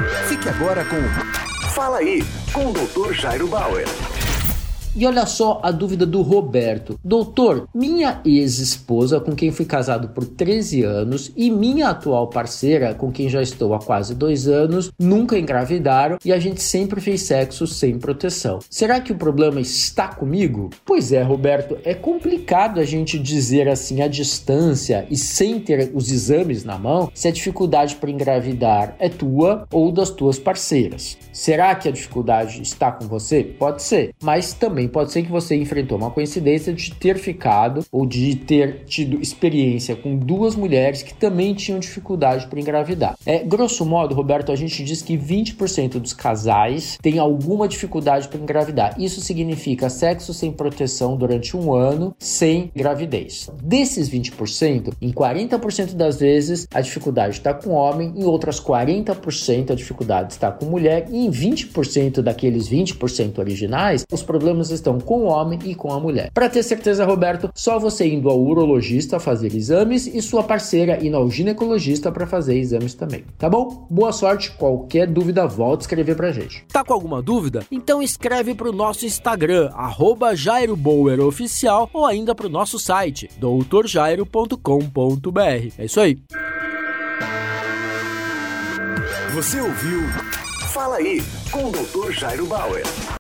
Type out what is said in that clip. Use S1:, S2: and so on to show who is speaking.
S1: Fique agora com Fala Aí, com o Dr. Jairo Bauer.
S2: E olha só a dúvida do Roberto. Doutor, minha ex-esposa, com quem fui casado por 13 anos, e minha atual parceira, com quem já estou há quase 2 anos, nunca engravidaram e a gente sempre fez sexo sem proteção. Será que o problema está comigo? Pois é, Roberto, é complicado a gente dizer assim à distância e sem ter os exames na mão se a dificuldade para engravidar é tua ou das tuas parceiras. Será que a dificuldade está com você? Pode ser, mas também pode ser que você enfrentou uma coincidência de ter ficado ou de ter tido experiência com 2 mulheres que também tinham dificuldade para engravidar. Grosso modo, Roberto, a gente diz que 20% dos casais têm alguma dificuldade para engravidar. Isso significa sexo sem proteção durante 1 ano sem gravidez. Desses 20%, em 40% das vezes a dificuldade está com homem, em outras 40% a dificuldade está com mulher e em 20% daqueles 20% originais, os problemas estão com o homem e com a mulher. Para ter certeza, Roberto, só você indo ao urologista fazer exames e sua parceira indo ao ginecologista para fazer exames também. Tá bom? Boa sorte. Qualquer dúvida, volta a escrever pra gente.
S3: Tá com alguma dúvida? Então escreve pro nosso Instagram, @JairoBauerOficial, ou ainda pro nosso site, drjairo.com.br. É isso aí.
S1: Você ouviu Fala Aí, com o Dr. Jairo Bauer.